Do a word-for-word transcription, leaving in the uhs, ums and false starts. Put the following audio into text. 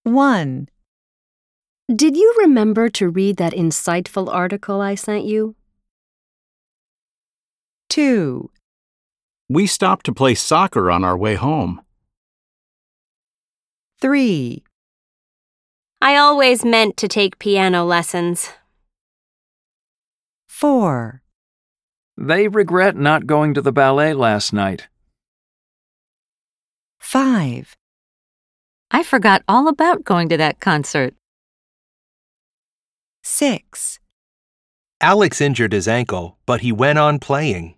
one. Did you remember to read that insightful article I sent you? two. We stopped to play soccer on our way home. three. I always meant to take piano lessons. four. They regret not going to the ballet last night. five. I forgot all about going to that concert. six. Alex injured his ankle, but he went on playing.